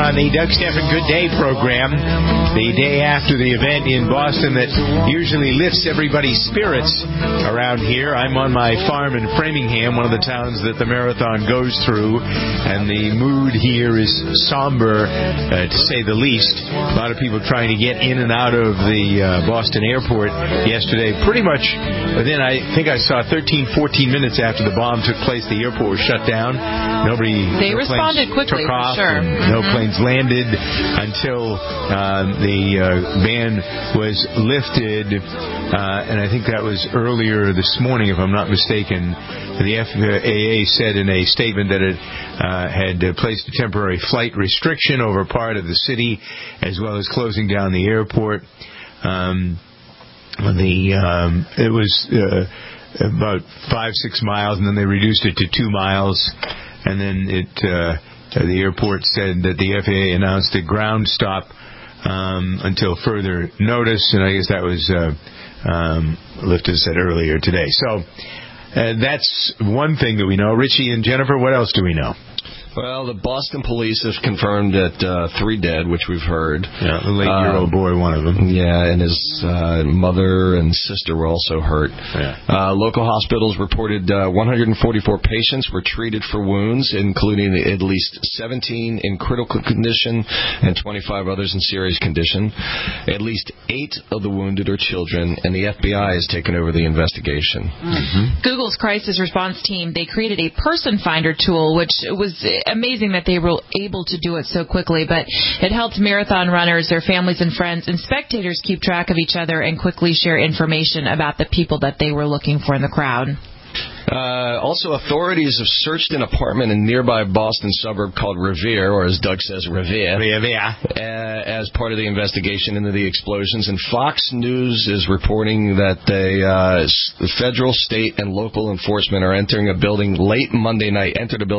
on the Doug Stephan Good Day program, the day after the event in Boston that usually lifts everybody's spirits around here. I'm on my farm in Framingham, one of the towns that the marathon goes through, and the mood here is somber, to say the least. A lot of people trying to get in and out of the Boston airport yesterday. Pretty much, then I think I saw 13, 14 minutes after the bomb took place, the airport was shut down. They responded quickly, took off, for sure. No planes landed until the ban was lifted, and I think that was earlier this morning, if I'm not mistaken. The FAA said in a statement that it had placed a temporary flight restriction over part of the city, as well as closing down the airport. It was about 5-6 miles, and then they reduced it to 2 miles, and then the airport said that the FAA announced a ground stop until further notice, and I guess that was lifted, said earlier today. So that's one thing that we know. Richie and Jennifer, what else do we know? Well, the Boston police have confirmed that 3 dead, which we've heard. Yeah, the 8-year-old boy, one of them. Yeah, and his mother and sister were also hurt. Yeah. Local hospitals reported 144 patients were treated for wounds, including at least 17 in critical condition and 25 others in serious condition. At least 8 of the wounded are children, and the FBI has taken over the investigation. Mm-hmm. Google's crisis response team, they created a person finder tool, which was amazing that they were able to do it so quickly, but it helped marathon runners, their families and friends, and spectators keep track of each other and quickly share information about the people that they were looking for in the crowd. Also, authorities have searched an apartment in nearby Boston suburb called Revere, or as Doug says, Revere, as part of the investigation into the explosions. And Fox News is reporting that the federal, state, and local enforcement are entered a building late Monday night,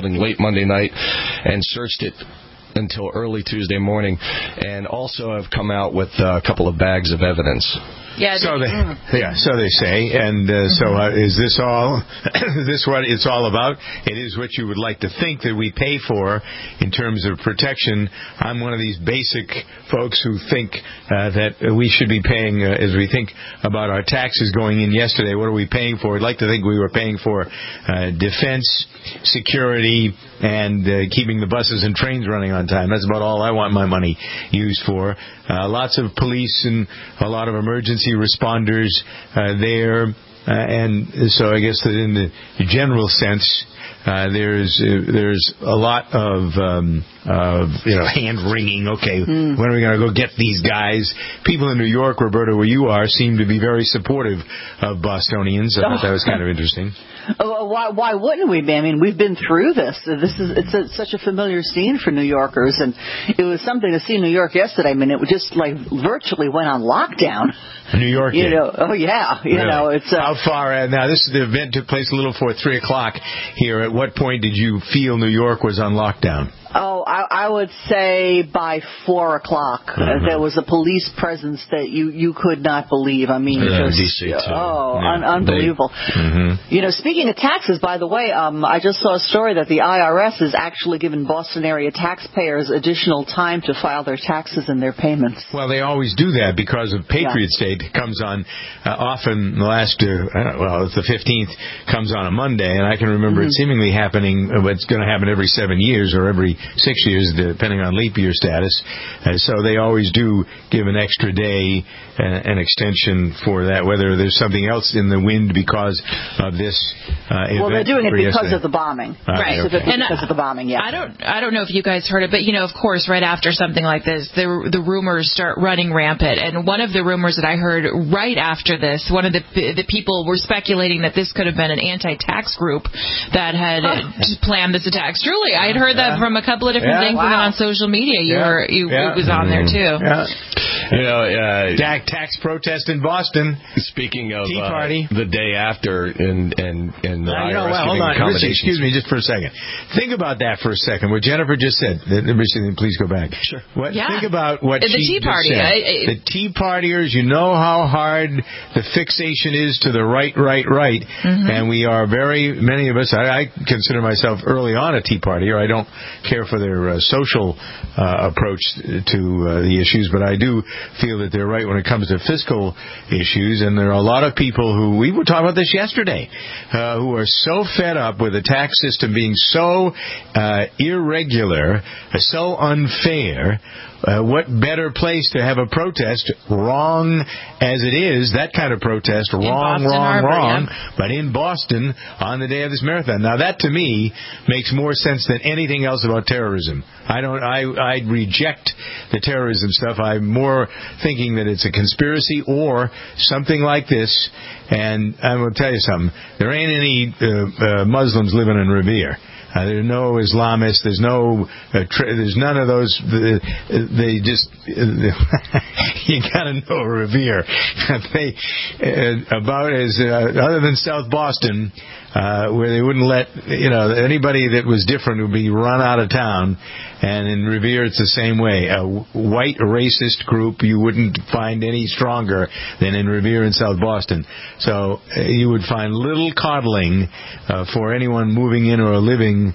and searched it until early Tuesday morning, and also have come out with a couple of bags of evidence. So they say, and is this all? Is this what it's all about? It is what you would like to think that we pay for in terms of protection. I'm one of these basic folks who think that we should be paying, as we think about our taxes going in yesterday, what are we paying for? I'd like to think we were paying for defense, security, and keeping the buses and trains running on time. That's about all I want my money used for. Lots of police and a lot of emergency responders there, and so I guess that in the general sense, there's a lot of hand wringing. Okay, when are we going to go get these guys? People in New York, Roberta, where you are, seem to be very supportive of Bostonians. I thought that was kind of interesting. Why wouldn't we be? I mean, we've been through this. It's such a familiar scene for New Yorkers, and it was something to see New York yesterday. I mean, it just virtually went on lockdown. New York, you know. Oh yeah, you really? know it's. How far? Now, the event took place a little before 3:00 here. At what point did you feel New York was on lockdown? Oh, I would say by 4:00 there was a police presence that you could not believe. I mean, DC too. Unbelievable. You know, speaking of taxes, by the way, I just saw a story that the IRS has actually given Boston area taxpayers additional time to file their taxes and their payments. Well, they always do that because of Patriots Day. It comes on often the last, it's the 15th, comes on a Monday, and I can remember it seemingly happening. It's going to happen every 7 years or every 6 years, depending on leap year status. So they always do give an extra day, an extension for that, whether there's something else in the wind because of this event. Well, they're doing it because of the bombing. Right. Okay. Because of the bombing, yeah. I don't know if you guys heard it, but, of course, right after something like this, the rumors start running rampant. And one of the rumors that I heard right after this, one of the people were speculating that this could have been an anti-tax group that had planned this attack. Truly, I had heard that from a couple of different things on social media. It was on there, too. Tax protest in Boston. Speaking of Tea Party. The day after in the IRS hold on. Richie, excuse me just for a second. Think about that for a second. What Jennifer just said. Richie, please go back. Sure. Think about what the she Tea Party. just said. The Tea Partiers, you know how hard the fixation is to the right. And we are many of us, I consider myself early on a Tea Partier. I don't care care for their social approach to the issues, but I do feel that they're right when it comes to fiscal issues. And there are a lot of people who, we were talking about this yesterday, who are so fed up with the tax system being so irregular, so unfair. What better place to have a protest, wrong as it is, that kind of protest, wrong. Yeah. But in Boston on the day of this marathon. Now that to me makes more sense than anything else about terrorism. I reject the terrorism stuff. I'm more thinking that it's a conspiracy or something like this. And I'm going to tell you something. There ain't any Muslims living in Revere. There's no Islamists. There's none of those. They just you gotta know Revere. They about as other than South Boston, where they wouldn't let anybody that was different would be run out of town. And in Revere, it's the same way. A white racist group you wouldn't find any stronger than in Revere in South Boston. So you would find little coddling for anyone moving in or living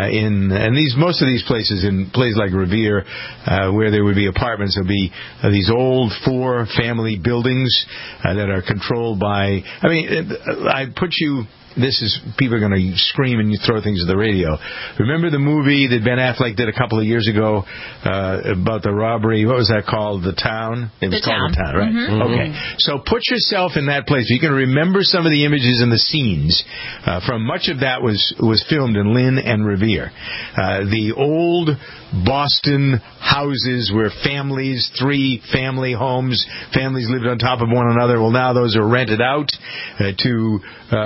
most of these places, in places like Revere, where there would be apartments, there'll be these old 4-family buildings that are controlled by. I mean, I put you. This is, people are going to scream and you throw things at the radio. Remember the movie that Ben Affleck did a couple of years ago about the robbery? What was that called? The Town? It was called The Town, right? Mm-hmm. Okay. So put yourself in that place. You can remember some of the images and the scenes from much of that was filmed in Lynn and Revere. The old Boston houses where 3-family homes, families lived on top of one another. Well, now those are rented out to,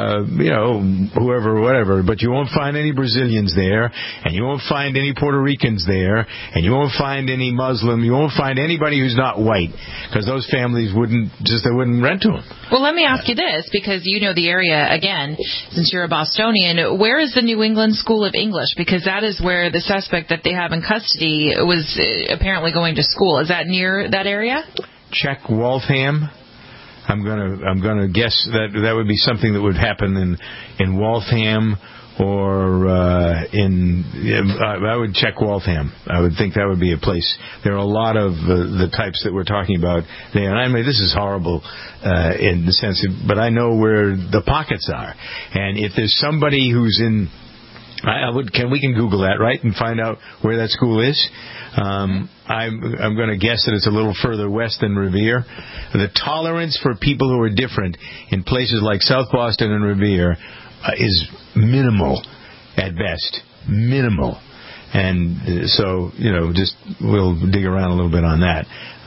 whoever, whatever. But you won't find any Brazilians there, and you won't find any Puerto Ricans there, and you won't find any Muslim. You won't find anybody who's not white, because those families wouldn't rent to them. Well, let me ask you this, because you know the area, again, since you're a Bostonian. Where is the New England School of English? Because that is where the suspect that they have in custody was apparently going to school. Is that near that area? Check Waltham. I'm gonna guess that would be something that would happen in Waltham or I would check Waltham. I would think that would be a place. There are a lot of the types that we're talking about there. And I mean, this is horrible in the sense of, but I know where the pockets are. And if there's somebody who's in, we can Google that, right, and find out where that school is. I'm going to guess that it's a little further west than Revere. The tolerance for people who are different in places like South Boston and Revere is minimal at best. Minimal. And so, just we'll dig around a little bit on that.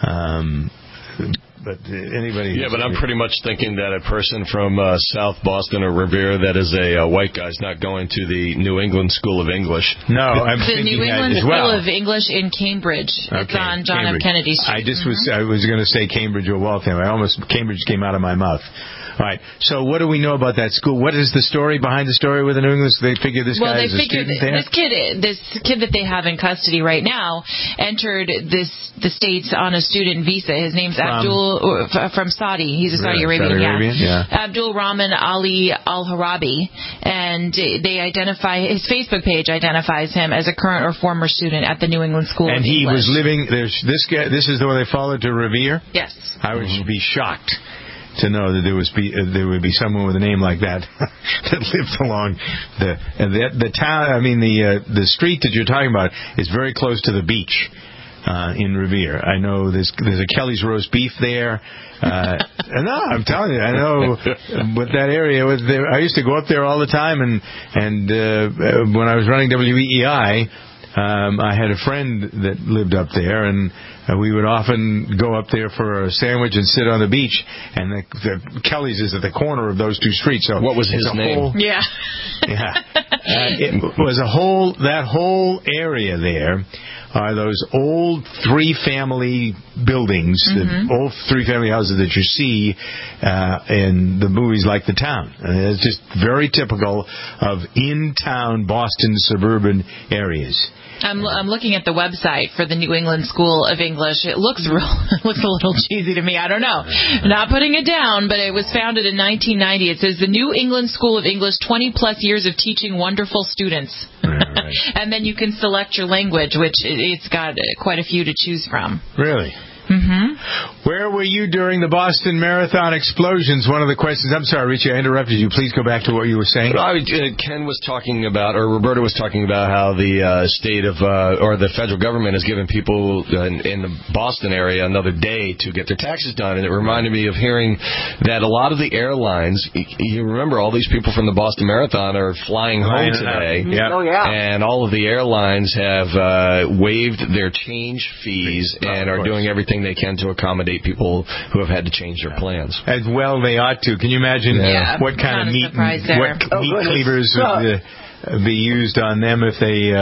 But anybody... Yeah, but I'm pretty much thinking that a person from South Boston or Revere that is a white guy is not going to the New England School of English. No, I'm the thinking New England that as well. School of English in Cambridge. Okay, it's on John F. Kennedy Street. I was going to say Cambridge or Waltham. Cambridge came out of my mouth. All right. So what do we know about that school? What is the story behind the story with the New England? They figure this guy is a student there? This kid that they have in custody right now entered the States on a student visa. His name's Abdul from Saudi. He's a Saudi Arabian. Yeah. Abdul Rahman Ali Al-Harabi. And they identify, his Facebook page identifies him as a current or former student at the New England School of English. And he was living, this guy, this is the one they followed to Revere? Yes. I would be shocked to know that there would be someone with a name like that that lived along the town. I mean, the street that you're talking about is very close to the beach in Revere. I know there's a Kelly's Roast Beef there. No, I'm telling you, I know what that area was. I used to go up there all the time, and when I was running WEEI. I had a friend that lived up there, and we would often go up there for a sandwich and sit on the beach. And the Kelly's is at the corner of those two streets. So what was his name? Yeah. It was that whole area there are those old 3-family buildings, the old 3-family houses that you see in the movies like The Town. It's just very typical of in-town Boston suburban areas. I'm looking at the website for the New England School of English. It looks a little cheesy to me. I don't know. Not putting it down, but it was founded in 1990. It says the New England School of English, 20-plus years of teaching wonderful students. Right. And then you can select your language, which it's got quite a few to choose from. Really? Mm-hmm. Where were you during the Boston Marathon explosions? One of the questions. I'm sorry, Richie, I interrupted you. Please go back to what you were saying. Ken was talking about, or Roberta was talking about, how the state of, or the federal government has given people in the Boston area another day to get their taxes done. And it reminded me of hearing that a lot of the airlines, you remember all these people from the Boston Marathon are flying home today. Yep. Oh, yeah. And all of the airlines have waived their change fees and are doing everything they can to accommodate people who have had to change their plans. As well they ought to. Can you imagine what kind of meat cleavers would be used on them if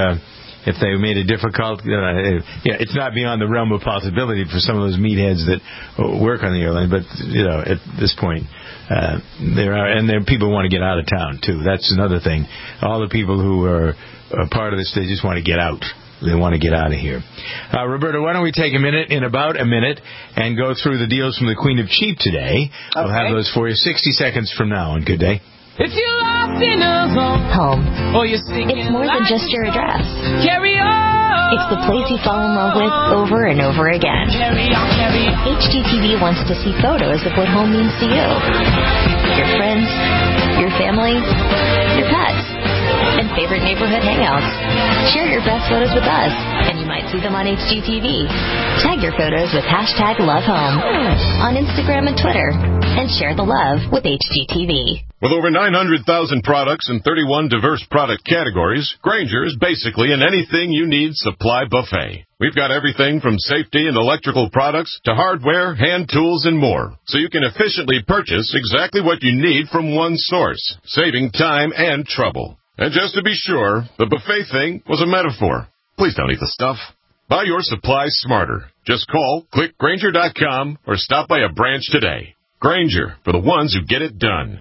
they made it difficult? It's not beyond the realm of possibility for some of those meatheads that work on the airline, but at this point there are people want to get out of town too. That's another thing. All the people who are part of this, they just want to get out. They want to get out of here. Roberta, why don't we take about a minute, and go through the deals from the Queen of Cheap today. Okay. We'll have those for you 60 seconds from now on Good Day. If you're lost in a home, or you're it's more than just your address. Carry on. It's the place you fall in love with over and over again. Carry on. HGTV wants to see photos of what home means to you. Your friends, your family, your pets, and favorite neighborhood hangouts. Share your best photos with us, and you might see them on HGTV. Tag your photos with #LoveHome on Instagram and Twitter, and share the love with HGTV. With over 900,000 products and 31 diverse product categories, Grainger is basically an anything you need supply buffet. We've got everything from safety and electrical products to hardware, hand tools, and more, so you can efficiently purchase exactly what you need from one source, saving time and trouble. And just to be sure, the buffet thing was a metaphor. Please don't eat the stuff. Buy your supplies smarter. Just call, click Grainger.com, or stop by a branch today. Grainger, for the ones who get it done.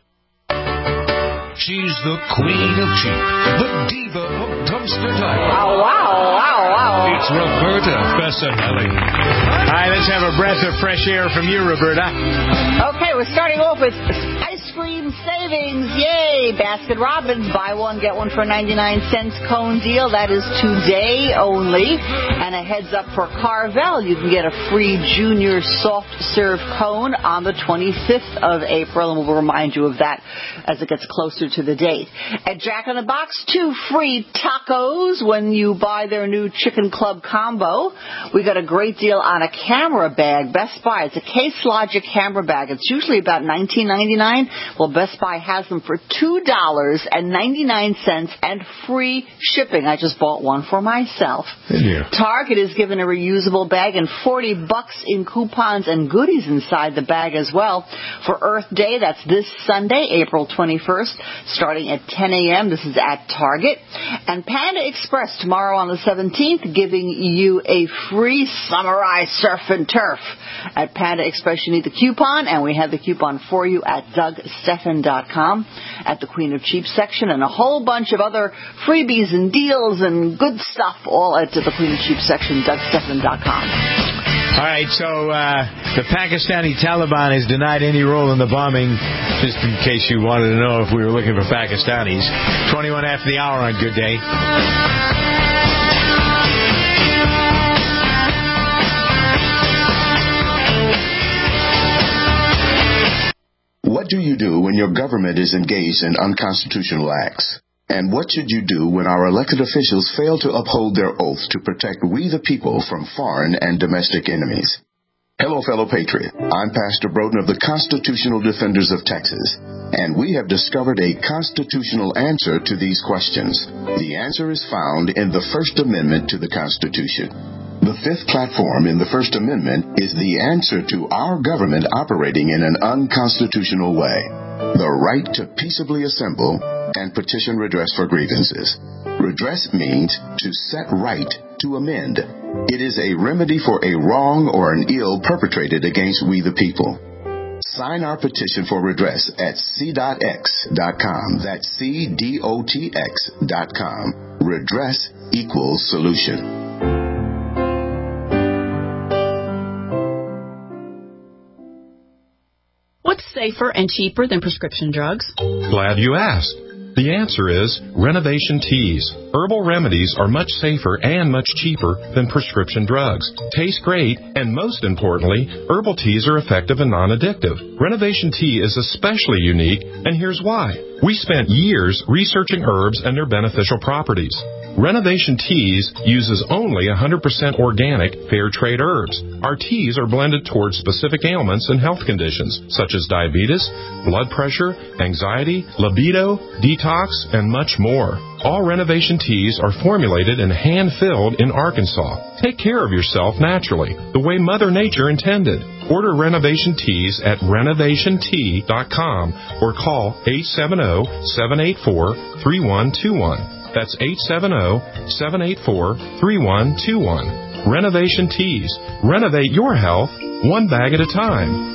She's the queen of cheap, the diva of dumpster diving. Wow. It's Roberta Fessinelli. All right, let's have a breath of fresh air from you, Roberta. Okay, we're starting off with ice cream savings. Yay! Baskin Robbins, buy one, get one for 99 cents cone deal. That is today only. And a heads up for Carvel, you can get a free junior soft serve cone on the 25th of April, and we'll remind you of that as it gets closer to the date. At Jack in the Box, 2 free tacos when you buy their new Chicken Club combo. We got a great deal on a camera bag. Best Buy, it's a Case Logic camera bag. It's usually about $19.99. Well, Best Buy has them for $2.99 and free shipping. I just bought one for myself. Yeah. Target is giving a reusable bag and $40 in coupons and goodies inside the bag as well. For Earth Day, that's this Sunday, April 21st, starting at 10 a.m. This is at Target. And Panda Express tomorrow on the 17th, giving you a free Samurai Surf and Turf. At Panda Express, you need the coupon, and we have the coupon for you at DougStephan.com at the Queen of Cheap section, and a whole bunch of other freebies and deals and good stuff all at the Queen of Cheap section, DougStephan.com. All right, so the Pakistani Taliban has denied any role in the bombing, just in case you wanted to know if we were looking for Pakistanis. 21 after the hour on Good Day. What do you do when your government is engaged in unconstitutional acts? And what should you do when our elected officials fail to uphold their oath to protect we the people from foreign and domestic enemies? Hello, fellow patriot. I'm Pastor Broden of the Constitutional Defenders of Texas, and we have discovered a constitutional answer to these questions. The answer is found in the First Amendment to the Constitution. The fifth platform in the First Amendment is the answer to our government operating in an unconstitutional way. The right to peaceably assemble and petition redress for grievances. Redress means to set right, to amend. It is a remedy for a wrong or an ill perpetrated against we the people. Sign our petition for redress at c.x.com. That's c.dotx.com. Redress equals solution. What's safer and cheaper than prescription drugs? Glad you asked. The answer is Renovation Teas. Herbal remedies are much safer and much cheaper than prescription drugs. Taste great, and most importantly, herbal teas are effective and non-addictive. Renovation Tea is especially unique, and here's why. We spent years researching herbs and their beneficial properties. Renovation Teas uses only 100% organic, fair trade herbs. Our teas are blended towards specific ailments and health conditions, such as diabetes, blood pressure, anxiety, libido, detox, and much more. All Renovation Teas are formulated and hand-filled in Arkansas. Take care of yourself naturally, the way Mother Nature intended. Order Renovation Teas at renovationtea.com or call 870-784-3121. That's 870-784-3121. Renovation Teas. Renovate your health one bag at a time.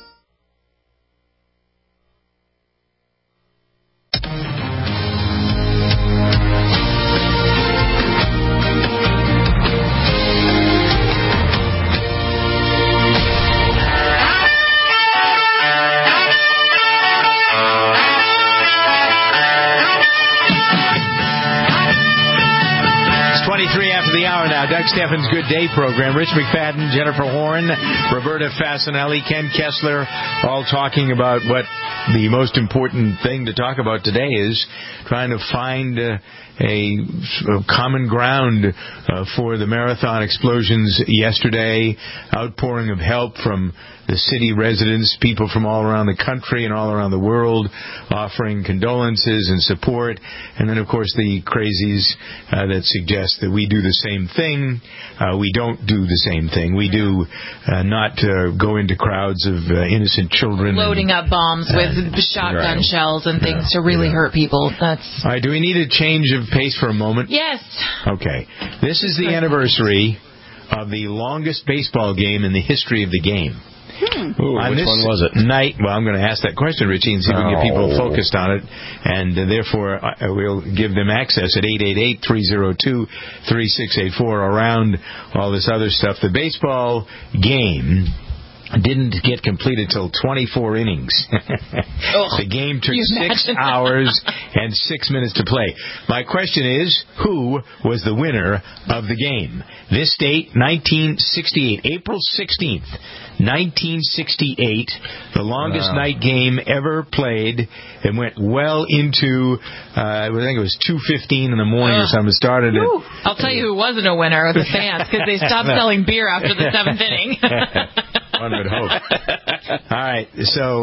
Doug Steffens' Good Day program. Rich McFadden, Jennifer Horn, Roberta Fasanelli, Ken Kessler, all talking about what the most important thing to talk about today is, trying to find a common ground for the marathon explosions yesterday, outpouring of help from the city residents, people from all around the country and all around the world offering condolences and support, and then, of course, the crazies that suggest that we do the same thing. We don't do the same thing. We do not go into crowds of innocent children. Loading up bombs with shotgun shells and things to really hurt people. That's. All right, do we need a change of pace for a moment? Yes. Okay. This is the anniversary of the longest baseball game in the history of the game. Ooh, which one was it? Night. Well, I'm going to ask that question, Richie, and see if we can get people focused on it. And therefore, we'll give them access at 888-302-3684 around all this other stuff. The baseball game didn't get completed till 24 innings. The game took 6 hours and 6 minutes to play. My question is, who was the winner of the game? This date, 1968, April 16th, 1968, the longest night game ever played. It went well into, I think it was 2:15 in the morning or something. It started at... I'll tell you who wasn't a winner, the fans, because they stopped selling beer after the 7th inning. One would hope. All right, so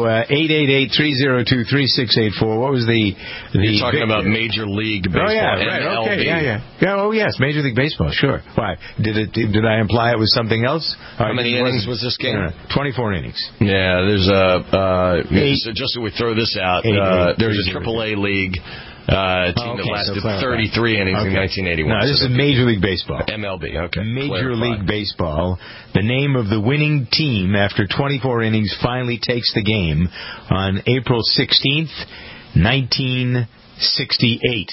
888-302-3684. What was the You're talking about Major League Baseball. Oh, yeah, right, okay, yeah. Oh, yes, Major League Baseball, sure. Why? Did I imply it was something else? How many innings was this game? 24 innings. Yeah, there's so just so we throw this out, there's a AAA league team that lasted 33 innings in 1981. No, this is Major League Baseball. MLB, okay. Major League Baseball. The name of the winning team after 24 innings finally takes the game on April 16th, 1968.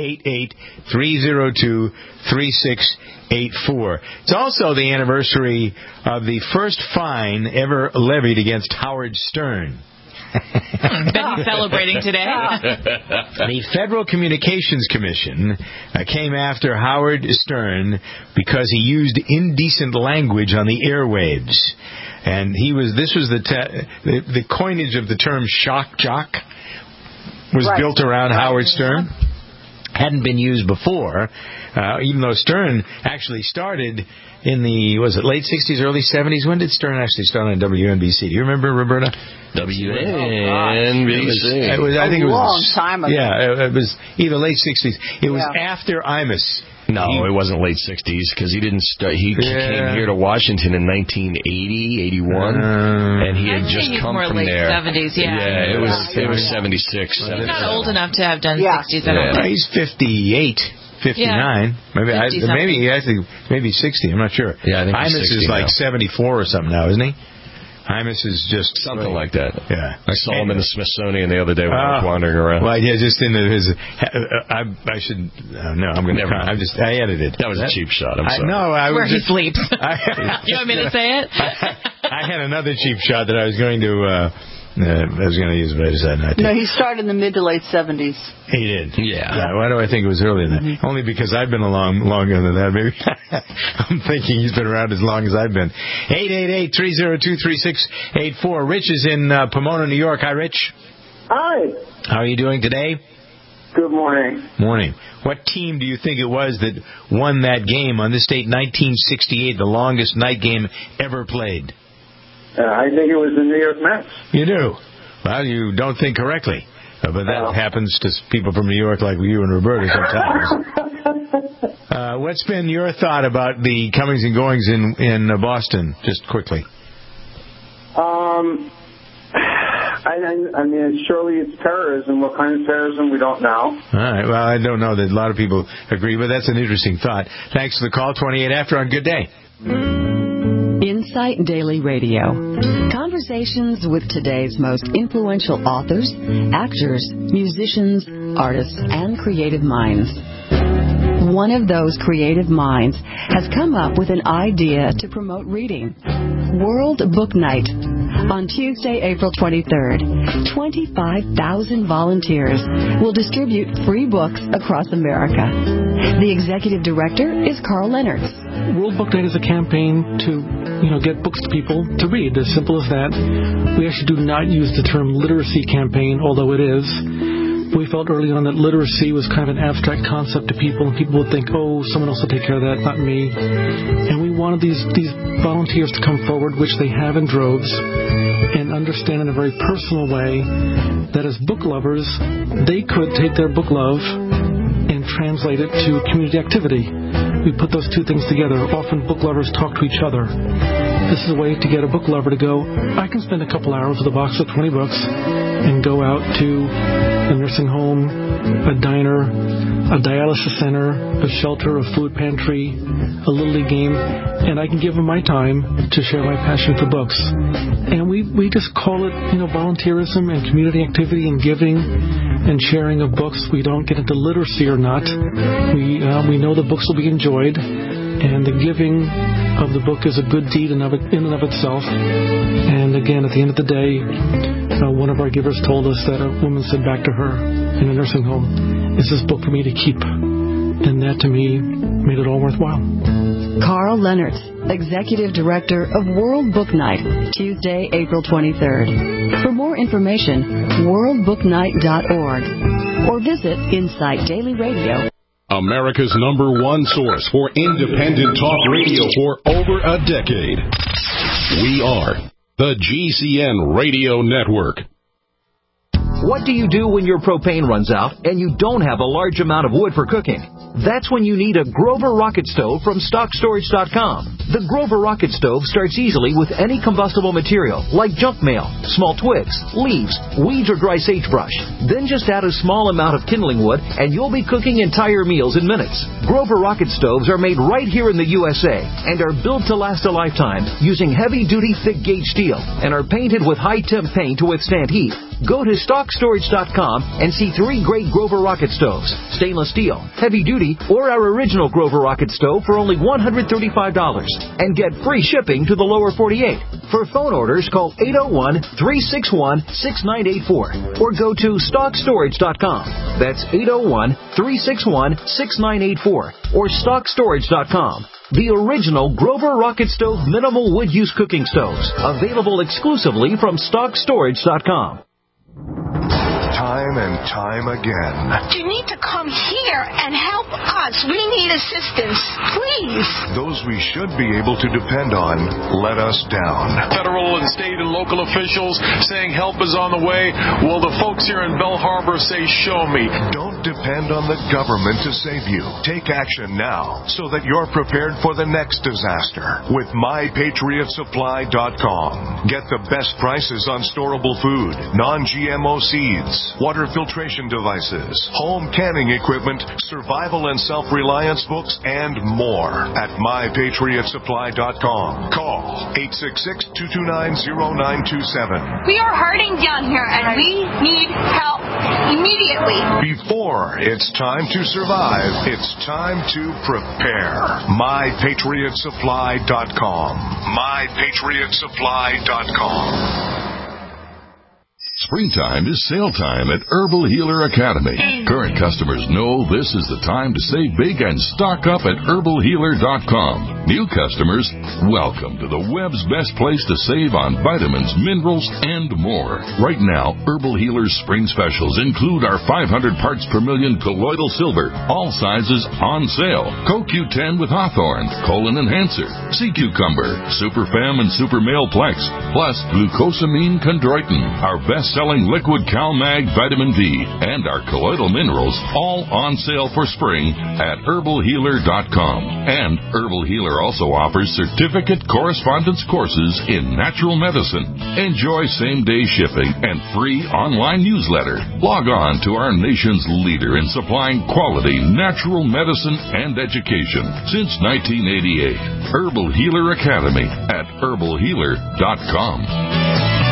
888-302-3684. It's also the anniversary of the first fine ever levied against Howard Stern. Been celebrating today. The Federal Communications Commission came after Howard Stern because he used indecent language on the airwaves, and this was the coinage of the term shock jock was built around Howard Stern. Hadn't been used before, even though Stern actually started in the, was it late 60s, early 70s? When did Stern actually start on WNBC? Do you remember, Roberta? WNBC. I think it was a long time ago. Yeah, it was either late 60s. It was after Imus. No, it wasn't late 60s because he didn't start. He came here to Washington in 1980, 81, and he had just come more from late there. 70s, yeah. It was 76. He's not old enough to have done 60s. I don't think. He's 58. 59, maybe 60. I'm not sure. Yeah, I think Imus is like 74 or something now, isn't he? Imus is just something like that. Yeah, I saw him in the Smithsonian the other day when I was wandering around. Well, yeah, just in his. I should. No, I'm going to. I edited. That was a cheap shot. I'm sorry. No, where he sleeps. You want me to say it? I had another cheap shot that I was going to I was going to use it, but I decided not to. No, he started in the mid to late 70s. He did? Yeah. Why do I think it was earlier than that? Mm-hmm. Only because I've been along longer than that. Maybe I'm thinking he's been around as long as I've been. 888-302-3684. Rich is in Pomona, New York. Hi, Rich. Hi. How are you doing today? Good morning. Morning. What team do you think it was that won that game on this date, 1968, the longest night game ever played? I think it was the New York Mets. You do? Well, you don't think correctly. But that happens to people from New York like you and Roberta sometimes. What's been your thought about the comings and goings in Boston, just quickly? I mean, surely it's terrorism. What kind of terrorism, we don't know. All right. Well, I don't know that a lot of people agree, but that's an interesting thought. Thanks for the call. 28 after on Good Day. Insight Daily Radio. Conversations with today's most influential authors, actors, musicians, artists, and creative minds. One of those creative minds has come up with an idea to promote reading. World Book Night. On Tuesday, April 23rd, 25,000 volunteers will distribute free books across America. The executive director is Carl Leonard. World Book Night is a campaign to, get books to people to read. As simple as that. We actually do not use the term literacy campaign, although it is. We felt early on that literacy was kind of an abstract concept to people, and people would think, someone else will take care of that, not me. And we wanted these volunteers to come forward, which they have in droves, and understand in a very personal way that as book lovers, they could take their book love and translate it to community activity. We put those two things together. Often book lovers talk to each other. This is a way to get a book lover to go, I can spend a couple hours with a box of 20 books and go out to a nursing home, a diner, a dialysis center, a shelter, a food pantry, a Little League game, and I can give them my time to share my passion for books. And we just call it, volunteerism and community activity and giving and sharing of books. We don't get into literacy or not. We know the books will be enjoyed, and the giving of the book is a good deed in and of itself. And again, at the end of the day, one of our givers told us that a woman said back to her in a nursing home, "Is this book for me to keep?" And that to me made it all worthwhile. Carl Leonard, Executive Director of World Book Night, Tuesday, April 23rd. For more information, worldbooknight.org or visit Insight Daily Radio. America's #1 source for independent talk radio for over a decade. We are the GCN Radio Network. What do you do when your propane runs out and you don't have a large amount of wood for cooking? That's when you need a Grover Rocket Stove from StockStorage.com. The Grover Rocket Stove starts easily with any combustible material, like junk mail, small twigs, leaves, weeds, or dry sagebrush. Then just add a small amount of kindling wood, and you'll be cooking entire meals in minutes. Grover Rocket Stoves are made right here in the USA and are built to last a lifetime using heavy-duty, thick-gauge steel and are painted with high-temp paint to withstand heat. Go to StockStorage.com and see 3 great Grover Rocket Stoves, stainless steel, heavy-duty, or our original Grover Rocket Stove for only $135, and get free shipping to the lower 48. For phone orders, call 801-361-6984 or go to StockStorage.com. That's 801-361-6984 or StockStorage.com. The original Grover Rocket Stove minimal wood use cooking stoves, available exclusively from StockStorage.com. Time and time again. You need to come here and help us. We need assistance. Please. Those we should be able to depend on let us down. Federal and state and local officials saying help is on the way. Well, the folks here in Bell Harbor say, show me. Don't depend on the government to save you. Take action now so that you're prepared for the next disaster with MyPatriotSupply.com. Get the best prices on storable food, non-GMO seeds, water filtration devices, home canning equipment, survival and self-reliance books, and more at MyPatriotSupply.com. Call 866-229-0927. We are hurting down here, and we need help immediately. Before it's time to survive, it's time to prepare. MyPatriotSupply.com. MyPatriotSupply.com. Springtime is sale time at Herbal Healer Academy. Current customers know this is the time to save big and stock up at herbalhealer.com. New customers, welcome to the web's best place to save on vitamins, minerals, and more. Right now, Herbal Healer's spring specials include our 500 parts per million colloidal silver, all sizes on sale. CoQ10 with Hawthorne, Colon Enhancer, Sea Cucumber, Super Fem and Super Male Plex, plus glucosamine chondroitin, our best-selling liquid CalMag vitamin D, and our colloidal minerals, all on sale for spring at herbalhealer.com. And Herbal Healer also offers certificate correspondence courses in natural medicine. Enjoy same-day shipping and free online newsletter. Log on to our nation's leader in supplying quality natural medicine and education since 1988. Herbal Healer Academy at herbalhealer.com.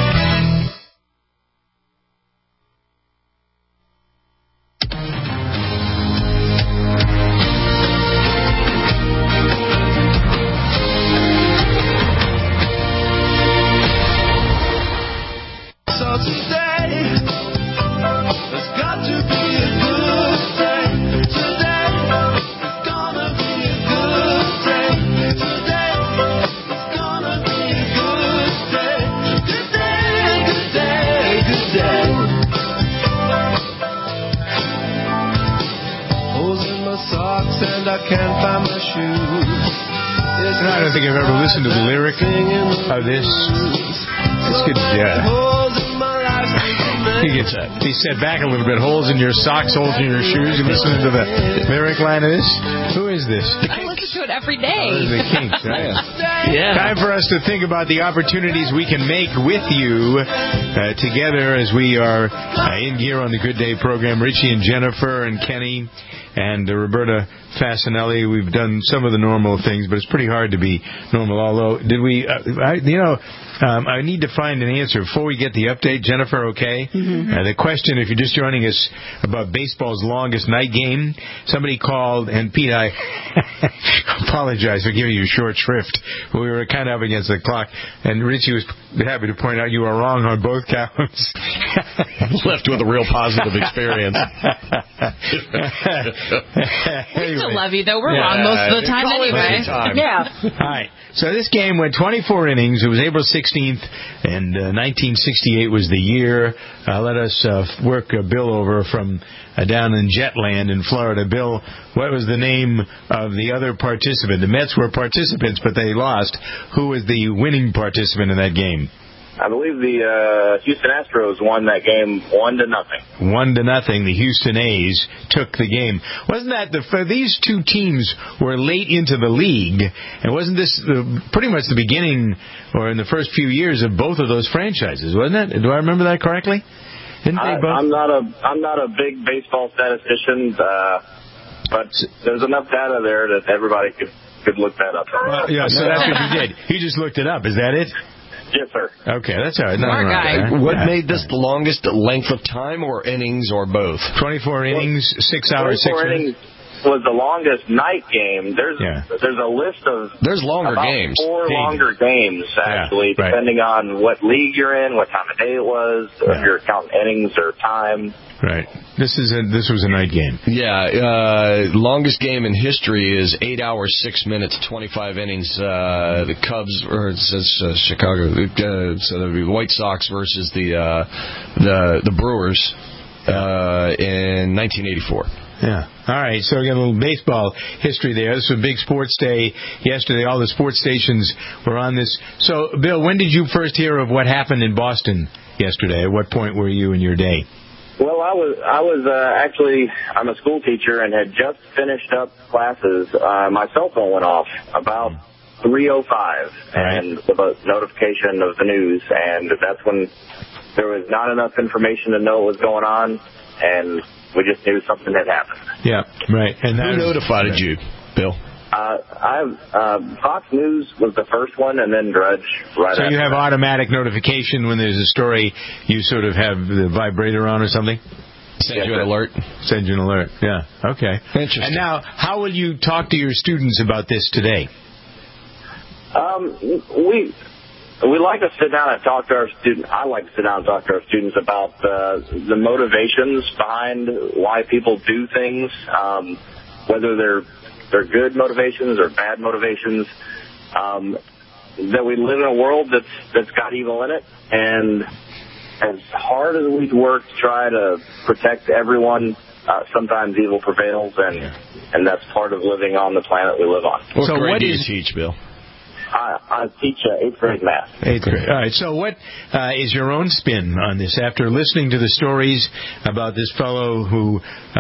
Of this. It's good. He said back a little bit. Holes in your socks, holes in your shoes. You listening to the lyric line of this? Who is this? I listen to it every day. The Kinks. Yeah. Time for us to think about the opportunities we can make with you together as we are in gear on the Good Day program. Richie and Jennifer and Kenny and Roberta Fasinelli. We've done some of the normal things, but it's pretty hard to be normal. Although, did we? I need to find an answer before we get the update. Jennifer, okay? Mm-hmm. The question, if you're just joining us, about baseball's longest night game. Somebody called, and Pete, I apologize for giving you short shrift. We were kind of up against the clock, and Richie was happy to point out you were wrong on both counts. Left with a real positive experience. We still love you, though. We're wrong most of the time anyway. Yeah. All right. So this game went 24 innings. It was April 16th, and 1968 was the year. Let us work Bill over from down in Jetland in Florida. Bill, what was the name of the other participant? The Mets were participants, but they lost. Who was the winning participant in that game? I believe the Houston Astros won that game 1-0. 1-0. The Houston A's took the game. Wasn't that these two teams were late into the league, and wasn't this pretty much the beginning or in the first few years of both of those franchises? Wasn't it? Do I remember that correctly? Didn't they both? I'm not a big baseball statistician, but there's enough data there that everybody could look that up. Yeah, so that's what you did. You just looked it up. Is that it? Yes, sir. Okay, that's all right. Smart guy. What made this the longest length of time, or innings, or both? 24 innings, 6 hours, 6 minutes. Was the longest night game. There's a list of longer games. 4 longer games actually, depending on what league you're in, what time of day it was, if you're counting innings or time. Right. This was a night game. Yeah. Longest game in history is 8 hours 6 minutes, 25 innings. The Cubs, or it says Chicago. So the White Sox versus the Brewers in 1984. Yeah. All right. So we got a little baseball history there. This was a big sports day yesterday. All the sports stations were on this. So, Bill, when did you first hear of what happened in Boston yesterday? At what point were you in your day? Well, I was actually, I'm a school teacher and had just finished up classes. My cell phone went off about 3:05 and with a notification of the news, and that's when there was not enough information to know what was going on, and we just knew something had happened. Yeah, right. And who notified you, Bill? Fox News was the first one, and then Drudge right after. So you have automatic notification when there's a story, you sort of have the vibrator on or something? Send you an alert. Send you an alert, yeah. Okay. Interesting. And now, how will you talk to your students about this today? we like to sit down and talk to our students. I like to sit down and talk to our students about the motivations behind why people do things, whether they're good motivations or bad motivations. That we live in a world that's got evil in it, and as hard as we work to try to protect everyone, sometimes evil prevails, and that's part of living on the planet we live on. What grade do you teach, Bill? I teach 8th grade math. 8th grade. All right. So what is your own spin on this? After listening to the stories about this fellow who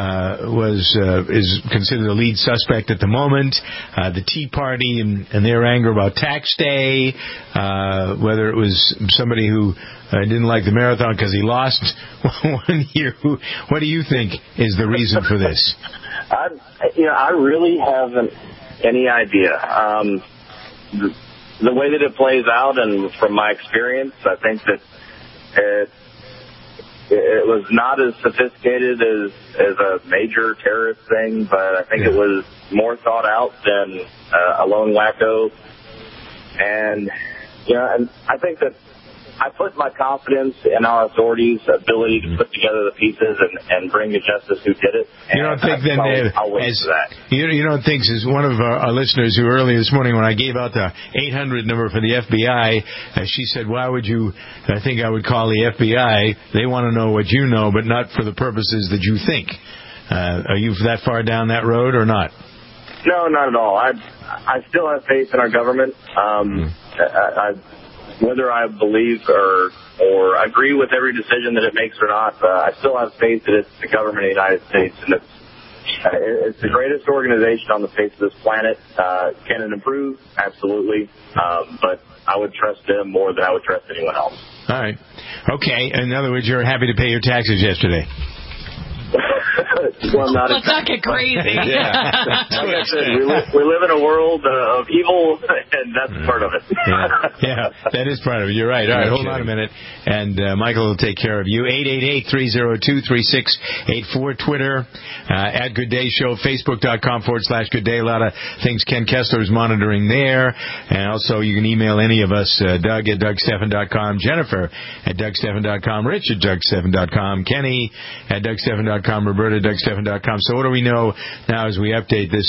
is considered the lead suspect at the moment, the Tea Party and their anger about tax day, whether it was somebody who didn't like the marathon because he lost 1 year, what do you think is the reason for this? I really haven't any idea. The way that it plays out, and from my experience, I think that it was not as sophisticated as a major terrorist thing, but I think it was more thought out than a lone wacko. And and I think that I put my confidence in our authorities' ability to put together the pieces and bring to justice who did it. You don't think then, I'll wait for that. You don't think, as one of our listeners who earlier this morning when I gave out the 800 number for the FBI, she said, why would you, I think I would call the FBI. They want to know what you know, but not for the purposes that you think. Are you that far down that road or not? No, not at all. I still have faith in our government. Whether I believe or agree with every decision that it makes or not, I still have faith that it's the government of the United States, and it's the greatest organization on the face of this planet. Can it improve? Absolutely. But I would trust them more than I would trust anyone else. All right. Okay. In other words, you're happy to pay your taxes yesterday. Well, let's not get crazy. Like I said, we live in a world of evil, and that's part of it. Yeah, that is part of it. You're right. All right, hold on a minute, and Michael will take care of you. 888-302-3684, Twitter, at Good Day Show, Facebook.com/Good Day. A lot of things Ken Kessler is monitoring there. And also, you can email any of us, Doug at DougSteffen.com, Jennifer at DougSteffen.com, Rich at DougSteffen.com, Kenny at DougSteffen.com, Roberta at DougSteffen.com. So what do we know now as we update this?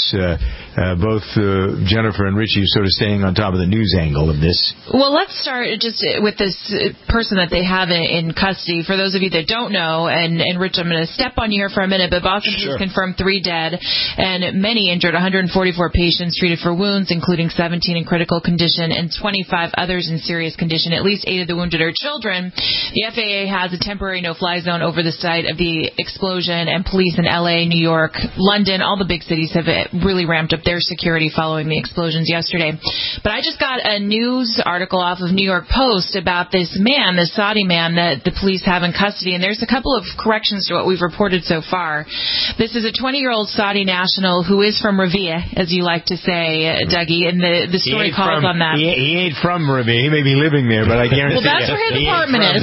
Both Jennifer and Richie are sort of staying on top of the news angle of this. Well, let's start just with this person that they have in custody. For those of you that don't know, and Rich, I'm going to step on you here for a minute, but Boston Police confirmed 3 dead and many injured, 144 patients treated for wounds, including 17 in critical condition and 25 others in serious condition. At least 8 of the wounded are children. The FAA has a temporary no-fly zone over the site of the explosion, and police in L.A., New York, London, all the big cities have really ramped up their security following the explosions yesterday. But I just got a news article off of New York Post about this man, this Saudi man that the police have in custody, and there's a couple of corrections to what we've reported so far. This is a 20-year-old Saudi national who is from Rivia, as you like to say, Dougie, and the story calls on that. He ain't from Rivia. He may be living there, but I guarantee well, that's where his apartment is.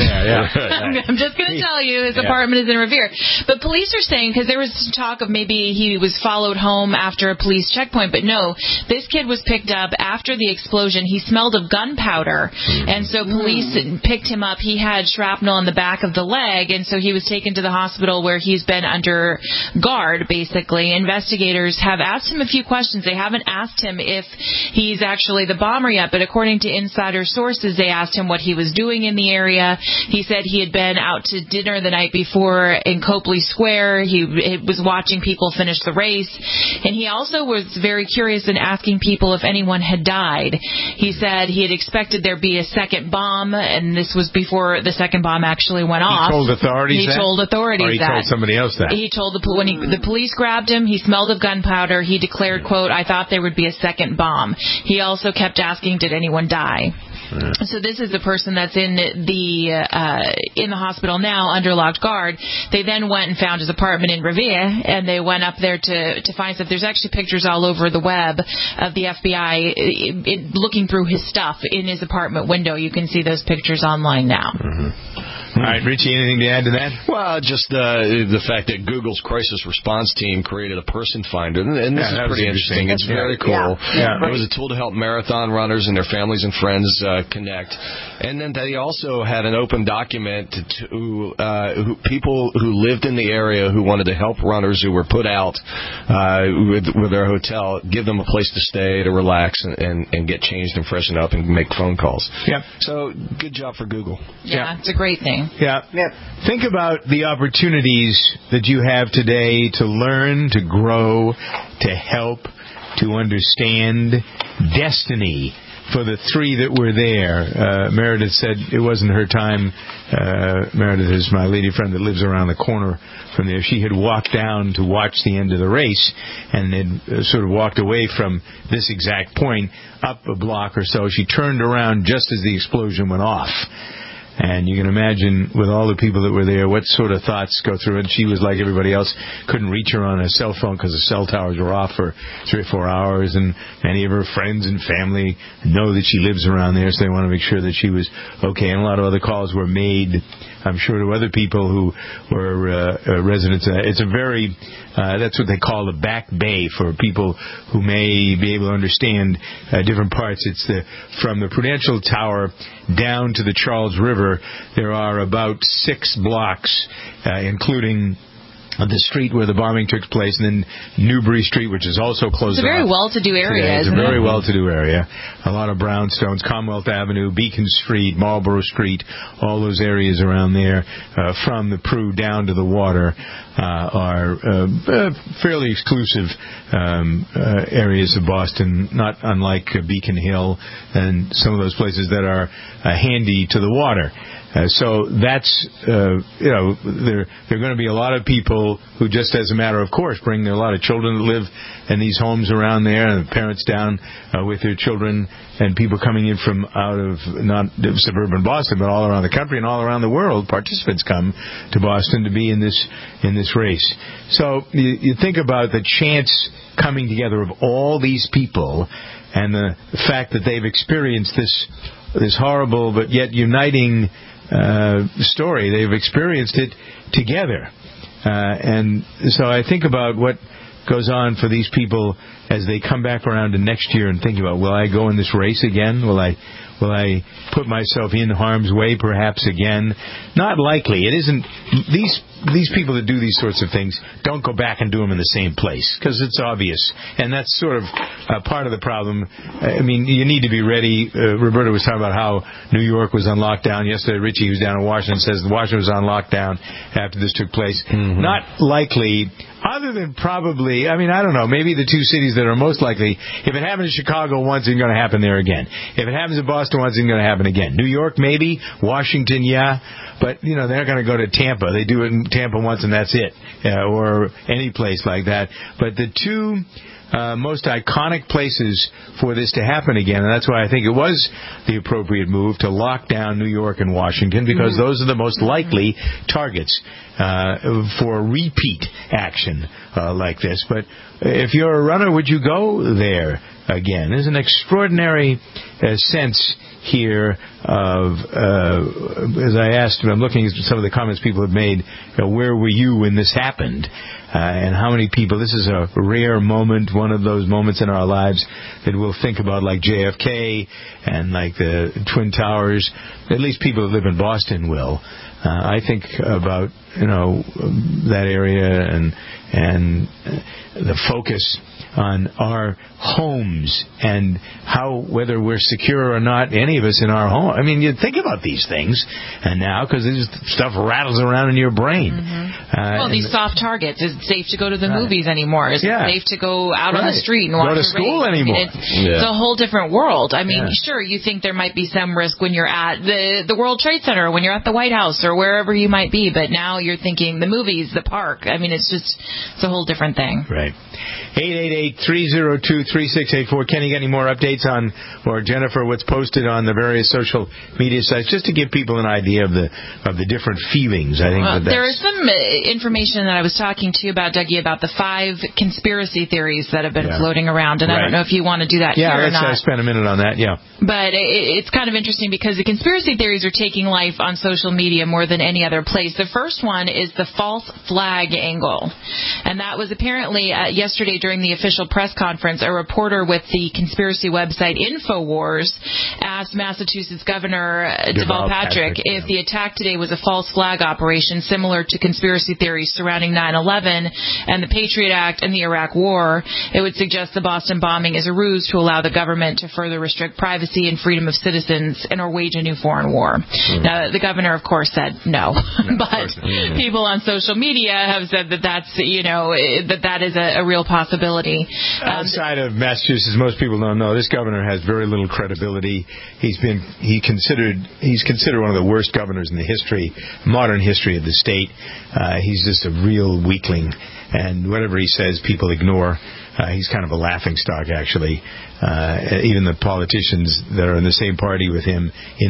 I'm just going to tell you, his apartment is in Revere. But police are saying, because there was talk of maybe he was followed home after a police checkpoint, but no, this kid was picked up after the explosion. He smelled of gunpowder, and so police picked him up. He had shrapnel in the back of the leg, and so he was taken to the hospital where he's been under guard, basically. Investigators have asked him a few questions. They haven't asked him if he's actually the bomber yet, but according to insider sources, they asked him what he was doing in the area. He said he had been out to dinner the night before in Copley Square. He was watching people finish the race, and he also was very curious in asking people if anyone had died. He said he had expected there'd be a second bomb, and this was before the second bomb actually went off. He told authorities that? He told authorities or he that. told somebody else that? He told when the police grabbed him, he smelled of gunpowder. He declared, quote, "I thought there would be a second bomb." He also kept asking, did anyone die? So this is the person that's in the hospital now under locked guard. They then went and found his apartment in Revere, and they went up there to find stuff. There's actually pictures all over the web of the FBI looking through his stuff in his apartment window. You can see those pictures online now. right, Richie, anything to add to that? Well, just the fact that Google's crisis response team created a person finder, and this is pretty interesting. It's very cool. Yeah. It was a tool to help marathon runners and their families and friends connect. And then they also had an open document to people who lived in the area who wanted to help runners who were put out with their hotel, give them a place to stay, to relax, and get changed and freshen up and make phone calls. Yep. So good job for Google. Yeah, it's a great thing. Yeah. Think about the opportunities that you have today to learn, to grow, to help, to understand destiny. For the three that were there, Meredith said it wasn't her time. Meredith is my lady friend that lives around the corner from there. She had walked down to watch the end of the race and had sort of walked away from this exact point up a block or so. She turned around just as the explosion went off. And you can imagine with all the people that were there, what sort of thoughts go through. And she was like everybody else, couldn't reach her on a cell phone because the cell towers were off for 3 or 4 hours. And many of her friends and family know that she lives around there, so they want to make sure that she was okay. And a lot of other calls were made, I'm sure, to other people who were residents. It's a very, that's what they call the back bay for people who may be able to understand different parts. It's from the Prudential Tower down to the Charles River. There are about 6 blocks, including the street where the bombing took place, and then Newbury Street, which is also closed off. It's a very well-to-do area, isn't it? It's a very well-to-do area. A lot of brownstones, Commonwealth Avenue, Beacon Street, Marlborough Street, all those areas around there, from the Prue down to the water, are fairly exclusive areas of Boston, not unlike Beacon Hill and some of those places that are handy to the water. So that's, there are going to be a lot of people who just as a matter of course bring a lot of children that live in these homes around there, and the parents down with their children, and people coming in from out of not suburban Boston, but all around the country and all around the world. Participants come to Boston to be in this race. So you think about the chance coming together of all these people, and the fact that they've experienced this horrible but yet uniting story. They've experienced it together. And so I think about what goes on for these people as they come back around to next year and think about, will I go in this race again? Will I put myself in harm's way perhaps again? Not likely. It isn't. These people that do these sorts of things don't go back and do them in the same place because it's obvious. And that's sort of part of the problem. I mean, you need to be ready. Roberta was talking about how New York was on lockdown. Yesterday, Richie, who's down in Washington, says Washington was on lockdown after this took place. Mm-hmm. Not likely. Other than probably, I mean, I don't know, maybe the 2 cities that are most likely, if it happened in Chicago once, it's going to happen there again. If it happens in Boston once, it's going to happen again. New York, maybe. Washington, yeah. But, they're not going to go to Tampa. They do it in Tampa once and that's it. Or any place like that. But the 2 most iconic places for this to happen again, and that's why I think it was the appropriate move to lock down New York and Washington, because those are the most likely targets for repeat action like this. But if you're a runner, would you go there again? There's an extraordinary sense here of, as I asked, I'm looking at some of the comments people have made, where were you when this happened? And how many people, this is a rare moment, one of those moments in our lives that we'll think about, like JFK and like the Twin Towers. At least people that live in Boston will. I think about, that area and the focus on our homes and how, whether we're secure or not, any of us in our home. I mean, you think about these things, and now, because this stuff rattles around in your brain. Well, these soft targets. Is it safe to go to the movies anymore? Is it safe to go out on the street and watch go to school anymore? I mean, it's a whole different world. I mean, sure, you think there might be some risk when you're at the World Trade Center, when you're at the White House, or wherever you might be, but now you're thinking the movies, the park. I mean, it's a whole different thing. Right. 888-302-3684. Kenny, got any more updates on, or Jennifer, what's posted on the various social media sites, just to give people an idea of the different feelings? I think there is some information that I was talking to you about, Dougie, about the 5 conspiracy theories that have been floating around, and I don't know if you want to do that here or not. Yeah, let's spend a minute on that, But it's kind of interesting because the conspiracy theories are taking life on social media more than any other place. The first one is the false flag angle, and that was apparently yesterday during the official press conference, a reporter with the conspiracy website InfoWars asked Massachusetts Governor Deval Patrick if the attack today was a false flag operation similar to conspiracy theories surrounding 9/11 and the Patriot Act and the Iraq War. It would suggest the Boston bombing is a ruse to allow the government to further restrict privacy and freedom of citizen and or wage a new foreign war. Now, the governor, of course, said no. But people on social media have said that that's, that is a real possibility. Outside of Massachusetts, most people don't know this governor has very little credibility. He's considered one of the worst governors in the modern history of the state. He's just a real weakling, and whatever he says, people ignore. He's kind of a laughingstock, actually. Even the politicians that are in the same party with him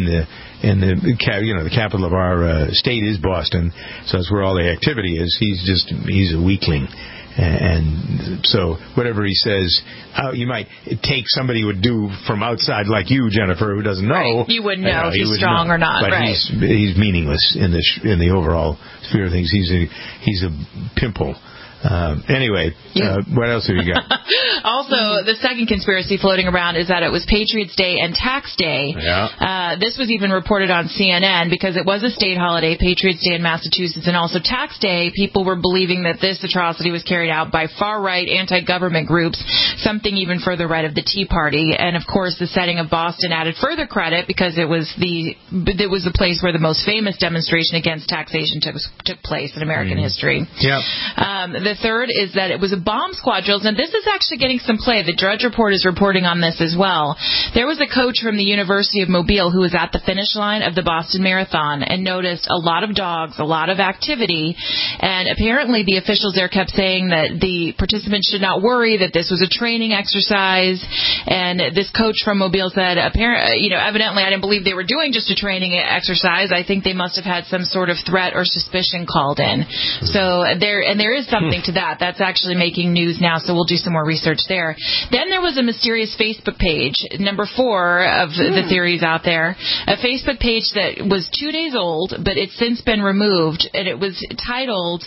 the capital of our state is Boston, so that's where all the activity is. He's a weakling. And so whatever he says, you might take somebody would do from outside, like you, Jennifer, who doesn't know. Right. You wouldn't know if he's strong or not. But he's meaningless in the overall sphere of things. He's a pimple. Anyway, what else have you got? Also, the second conspiracy floating around is that it was Patriots Day and Tax Day. Yeah. This was even reported on CNN because it was a state holiday, Patriots Day in Massachusetts, and also Tax Day. People were believing that this atrocity was carried out by far-right anti-government groups, something even further right of the Tea Party. And, of course, the setting of Boston added further credit because it was the place where the most famous demonstration against taxation took place in American history. Yeah. The third is that it was a bomb squad drills, and this is actually getting some play. The Drudge Report is reporting on this as well. There was a coach from the University of Mobile who was at the finish line of the Boston Marathon and noticed a lot of dogs, a lot of activity, and apparently the officials there kept saying that the participants should not worry, that this was a training exercise, and this coach from Mobile said, evidently I didn't believe they were doing just a training exercise. I think they must have had some sort of threat or suspicion called in. So there is something to that. That's actually making news now, so we'll do some more research there. Then there was a mysterious Facebook page, number 4 of the theories out there, a Facebook page that was 2 days old, but it's since been removed, and it was titled,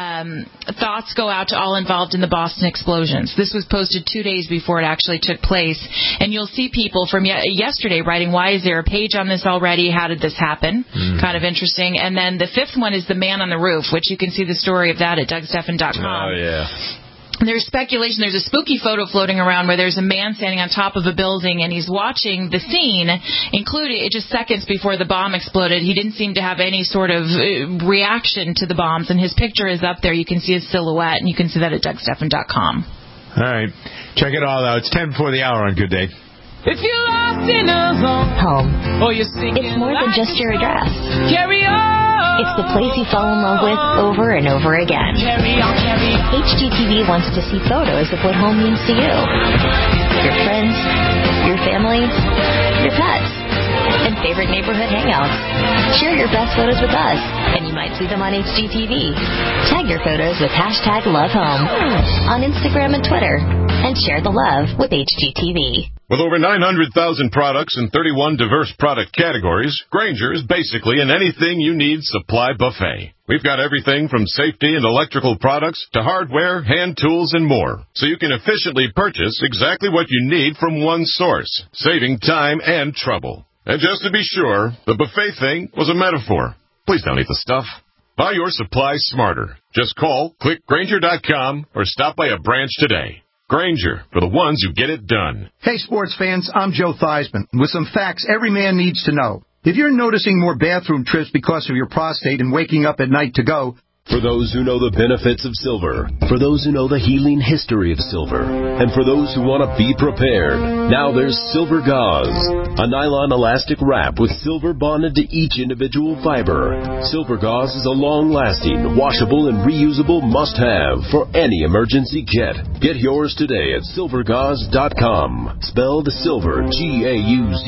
Thoughts Go Out to All Involved in the Boston Explosions. This was posted 2 days before it actually took place, and you'll see people from yesterday writing, why is there a page on this already? How did this happen? Kind of interesting. And then the 5th one is the man on the roof, which you can see the story of that at DougStephan.com. Oh, yeah. There's speculation, there's a spooky photo floating around where there's a man standing on top of a building and he's watching the scene, including just seconds before the bomb exploded. He didn't seem to have any sort of reaction to the bombs, and his picture is up there. You can see his silhouette, and you can see that at DougStephan.com. All right. Check it all out. It's 10 before the hour on Good Day. If you're lost in a zone, home, or you're it's more than just your address. Carry on. It's the place you fall in love with over and over again. Carry on, carry on. HGTV wants to see photos of what home means to you. Your friends, your family, your pets, and favorite neighborhood hangouts. Share your best photos with us, and you might see them on HGTV. Tag your photos with #LoveHome on Instagram and Twitter, and share the love with HGTV. With over 900,000 products and 31 diverse product categories, Grainger is basically an anything you need supply buffet. We've got everything from safety and electrical products to hardware, hand tools, and more, so you can efficiently purchase exactly what you need from one source, saving time and trouble. And just to be sure, the buffet thing was a metaphor. Please don't eat the stuff. Buy your supplies smarter. Just call, click Grainger.com, or stop by a branch today. Grainger, for the ones who get it done. Hey, sports fans, I'm Joe Theismann, with some facts every man needs to know. If you're noticing more bathroom trips because of your prostate and waking up at night to go, for those who know the benefits of silver, for those who know the healing history of silver, and for those who want to be prepared, now there's Silver Gauze, a nylon elastic wrap with silver bonded to each individual fiber. Silver Gauze is a long-lasting, washable, and reusable must-have for any emergency kit. Get yours today at silvergauze.com. Spelled silver,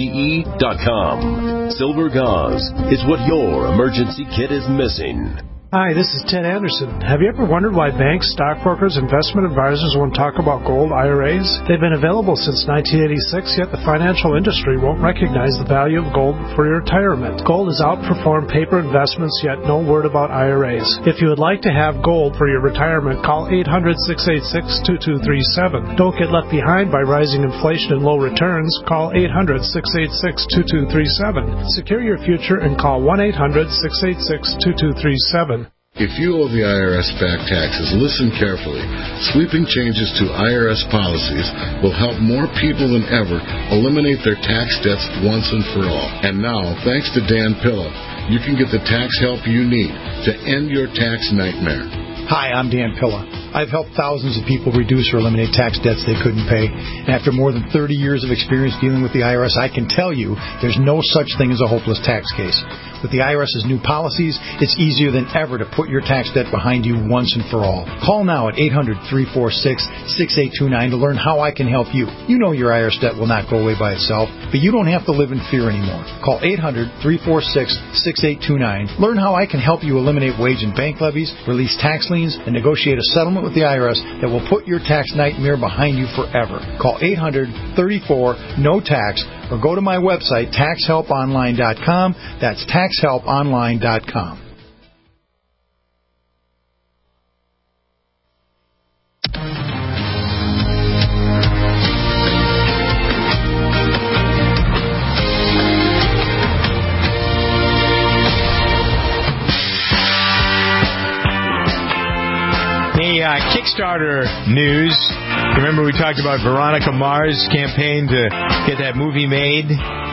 Gauze.com. Silver Gauze is what your emergency kit is missing. Hi, this is Ted Anderson. Have you ever wondered why banks, stockbrokers, investment advisors won't talk about gold IRAs? They've been available since 1986, yet the financial industry won't recognize the value of gold for your retirement. Gold has outperformed paper investments, yet no word about IRAs. If you would like to have gold for your retirement, call 800-686-2237. Don't get left behind by rising inflation and low returns. Call 800-686-2237. Secure your future and call 1-800-686-2237. If you owe the IRS back taxes, listen carefully. Sweeping changes to IRS policies will help more people than ever eliminate their tax debts once and for all. And now, thanks to Dan Pilla, you can get the tax help you need to end your tax nightmare. Hi, I'm Dan Pilla. I've helped thousands of people reduce or eliminate tax debts they couldn't pay. And after more than 30 years of experience dealing with the IRS, I can tell you there's no such thing as a hopeless tax case. With the IRS's new policies, it's easier than ever to put your tax debt behind you once and for all. Call now at 800-346-6829 to learn how I can help you. You know your IRS debt will not go away by itself, but you don't have to live in fear anymore. Call 800-346-6829. Learn how I can help you eliminate wage and bank levies, release tax liens, and negotiate a settlement with the IRS that will put your tax nightmare behind you forever. Call 800-34-NO-TAX or go to my website, taxhelponline.com. That's taxhelponline.com. Kickstarter news. Remember we talked about Veronica Mars' campaign to get that movie made?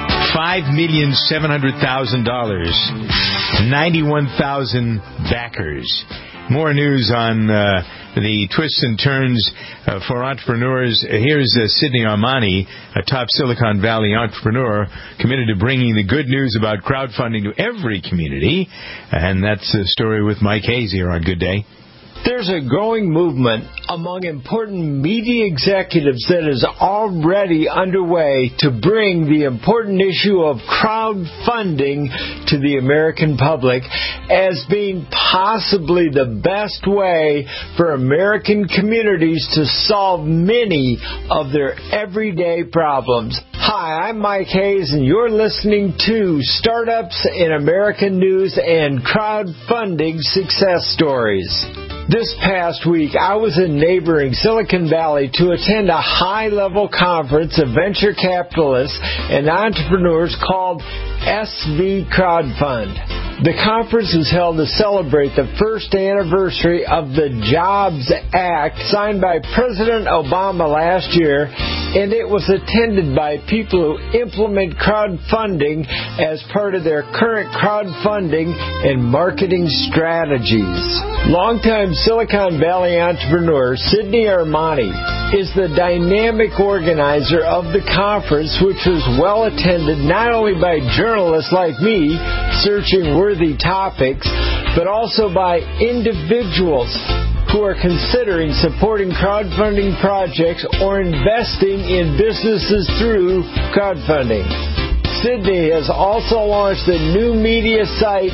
$5,700,000. 91,000 backers. More news on the twists and turns for entrepreneurs. Here's Sydney Armani, a top Silicon Valley entrepreneur committed to bringing the good news about crowdfunding to every community. And that's the story with Mike Hayes here on Good Day. There's a growing movement among important media executives that is already underway to bring the important issue of crowdfunding to the American public as being possibly the best way for American communities to solve many of their everyday problems. Hi, I'm Mike Hayes, and you're listening to Startups in American News and Crowdfunding Success Stories. This past week, I was in neighboring Silicon Valley to attend a high-level conference of venture capitalists and entrepreneurs called SV Crowdfund. The conference was held to celebrate the first anniversary of the Jobs Act signed by President Obama last year, and it was attended by people who implement crowdfunding as part of their current crowdfunding and marketing strategies. Longtime Silicon Valley entrepreneur Sydney Armani is the dynamic organizer of the conference, which was well attended not only by journalists like me searching worthy topics, but also by individuals who are considering supporting crowdfunding projects or investing in businesses through crowdfunding. Sydney has also launched a new media site,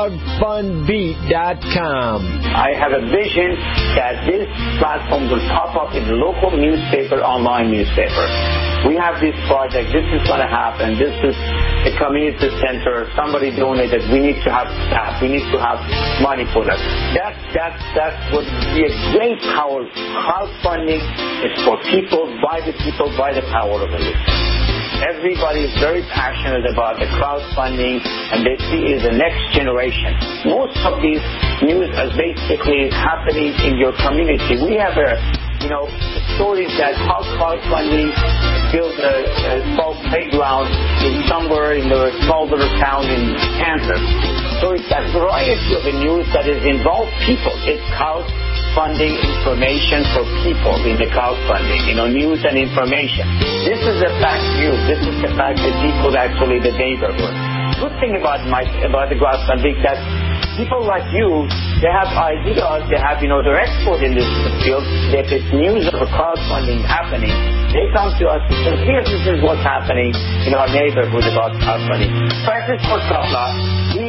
crowdfundbeat.com. I have a vision that this platform will pop up in the local newspaper, online newspaper. We have this project, this is going to happen, this is a community center, somebody donated, we need to have staff, we need to have money for that. That would be a great power. Crowdfunding is for people, by the power of the people. Everybody is very passionate about the crowdfunding, and they see it as the next generation. Most of these news is basically happening in your community. We have stories that how crowdfunding built a small playground in somewhere in a small little town in Kansas. So it's that variety of the news that is involved people. It's crowdfunding information for people in the crowdfunding, news and information. This is a fact news. This is the fact that people actually the neighborhood. Good thing about the crowdfunding that people like you, they have ideas, they have, they're expert in this field. If it's news of a crowdfunding happening, they come to us and say, this is what's happening in our neighborhood about crowdfunding. Francis Ford Coppola, he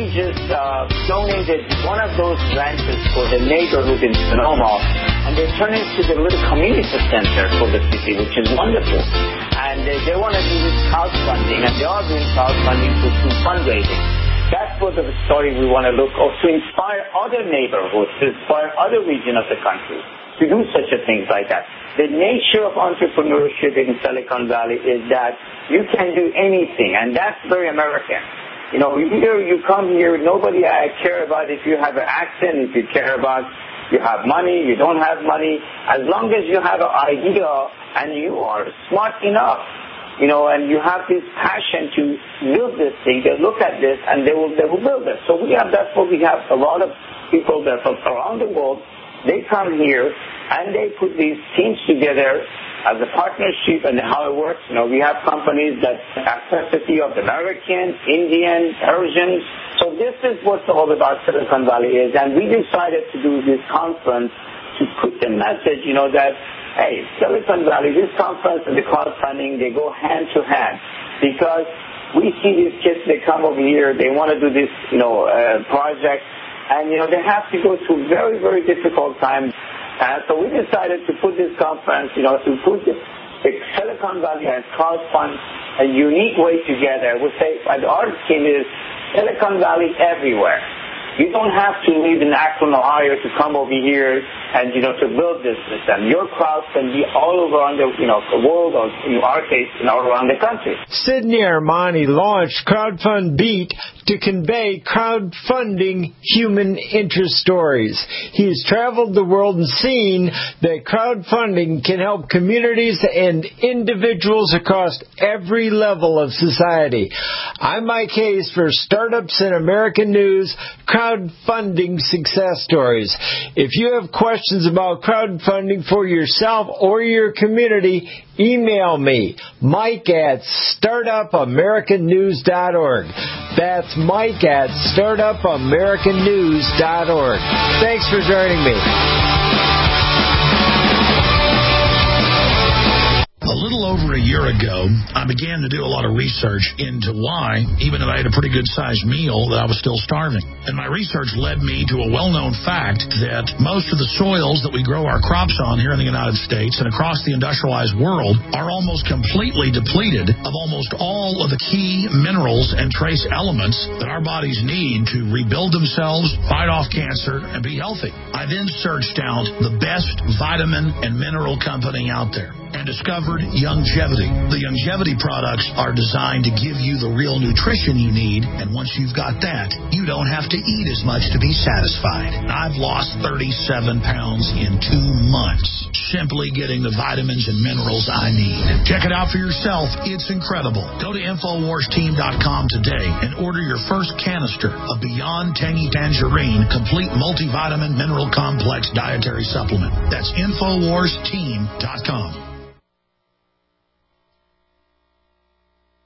just donated one of those ranches for the neighborhood in Sonoma, and they turned it into the little community center for the city, which is wonderful. And they want to do this crowdfunding, and they are doing crowdfunding through fundraising. That's what the story we want to look at, to inspire other neighborhoods, to inspire other regions of the country to do such a things like that. The nature of entrepreneurship in Silicon Valley is that you can do anything, and that's very American. You know, here you come here, nobody care about if you have an accent, if you care about you have money, you don't have money. As long as you have an idea and you are smart enough, you know, and you have this passion to build this thing, they look at this and they will build it. So that's what we have. A lot of people that from around the world, they come here and they put these teams together as a partnership, and how it works. You know, we have companies that have capacity of Americans, Indians, Persians. So this is what all about Silicon Valley is. And we decided to do this conference to put the message, you know, that, hey, Silicon Valley, this conference and the crowdfunding, they go hand to hand. Because we see these kids, they come over here, they want to do this, you know, project. And, you know, they have to go through very, very difficult times. So we decided to put this conference, you know, to put the Silicon Valley and crowdfund a unique way together. We say, our team is Silicon Valley everywhere. You don't have to live in Akron, Ohio to come over here and, you know, to build this system. Your crowd can be all over on the, you know, the world, or in our case, you know, around the country. Sidney Armani launched Crowdfund Beat to convey crowdfunding human interest stories. He has traveled the world and seen that crowdfunding can help communities and individuals across every level of society. I'm Mike Hayes for Startups in American News, crowdfunding success stories. If you have questions about crowdfunding for yourself or your community, email me, Mike@StartupAmericanNews.org. That's Mike@StartupAmericanNews.org. Thanks for joining me. A little over a year ago, I began to do a lot of research into why, even if I had a pretty good-sized meal, that I was still starving. And my research led me to a well-known fact that most of the soils that we grow our crops on here in the United States and across the industrialized world are almost completely depleted of almost all of the key minerals and trace elements that our bodies need to rebuild themselves, fight off cancer, and be healthy. I then searched out the best vitamin and mineral company out there and discovered Youngevity. The Youngevity products are designed to give you the real nutrition you need, and once you've got that, you don't have to eat as much to be satisfied. I've lost 37 pounds in 2 months, simply getting the vitamins and minerals I need. Check it out for yourself. It's incredible. Go to InfoWarsTeam.com today and order your first canister of Beyond Tangy Tangerine Complete Multivitamin Mineral Complex Dietary Supplement. That's InfoWarsTeam.com.